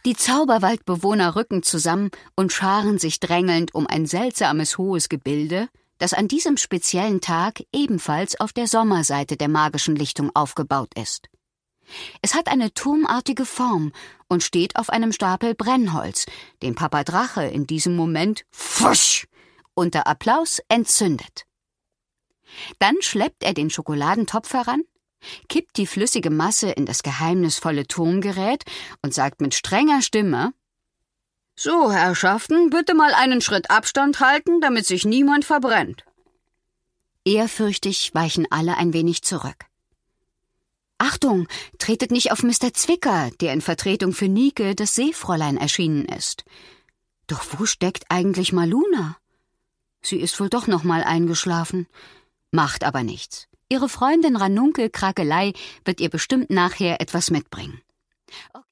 Die Zauberwaldbewohner rücken zusammen und scharen sich drängelnd um ein seltsames hohes Gebilde, das an diesem speziellen Tag ebenfalls auf der Sommerseite der magischen Lichtung aufgebaut ist. Es hat eine turmartige Form und steht auf einem Stapel Brennholz, den Papa Drache in diesem Moment pfusch unter Applaus entzündet. Dann schleppt er den Schokoladentopf heran, kippt die flüssige Masse in das geheimnisvolle Turmgerät und sagt mit strenger Stimme: »So, Herrschaften, bitte mal einen Schritt Abstand halten, damit sich niemand verbrennt.« Ehrfürchtig weichen alle ein wenig zurück. »Achtung, tretet nicht auf Mr. Zwicker, der in Vertretung für Nike, das Seefräulein, erschienen ist. Doch wo steckt eigentlich Maluna? Sie ist wohl doch noch mal eingeschlafen. Macht aber nichts. Ihre Freundin Ranunkel Krakelei wird ihr bestimmt nachher etwas mitbringen.«